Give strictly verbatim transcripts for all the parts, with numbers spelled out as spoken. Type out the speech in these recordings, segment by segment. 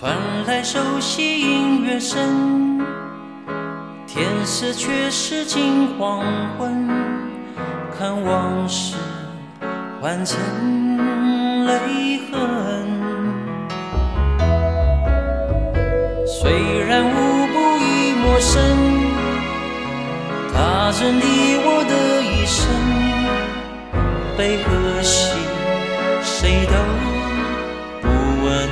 传来熟悉音乐声，天色却是近黄昏，看往事换成泪痕。虽然无不已陌生，踏着你我的一生，悲和喜谁都不问。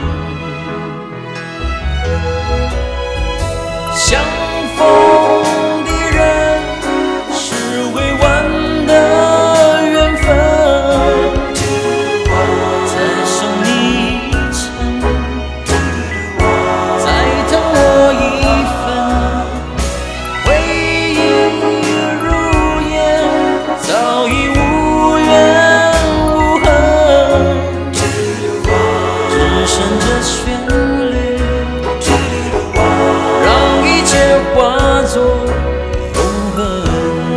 相逢的人是未完的缘分，再送你一程，再疼我一分。回忆如烟，早已无怨无恨，只剩这旋律，让一切化作永恒。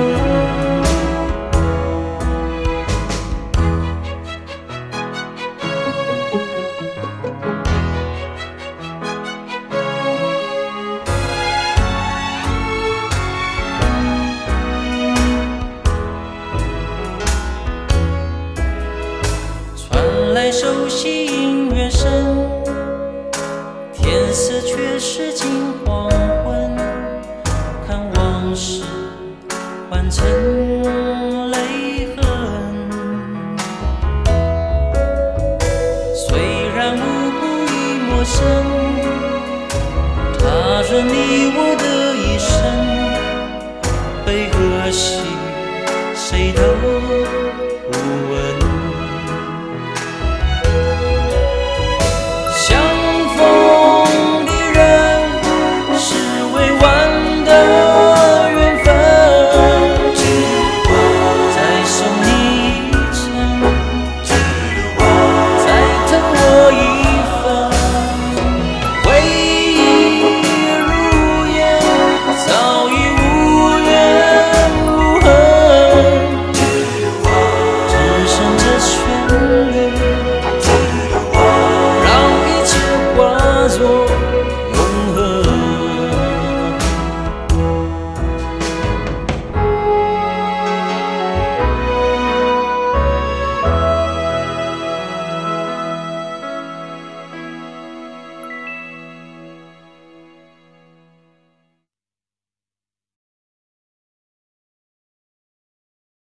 传来熟悉音乐声，天色却是近黄昏，看往事换成泪痕。虽然无不已陌生，踏着你我的一生，悲和喜谁都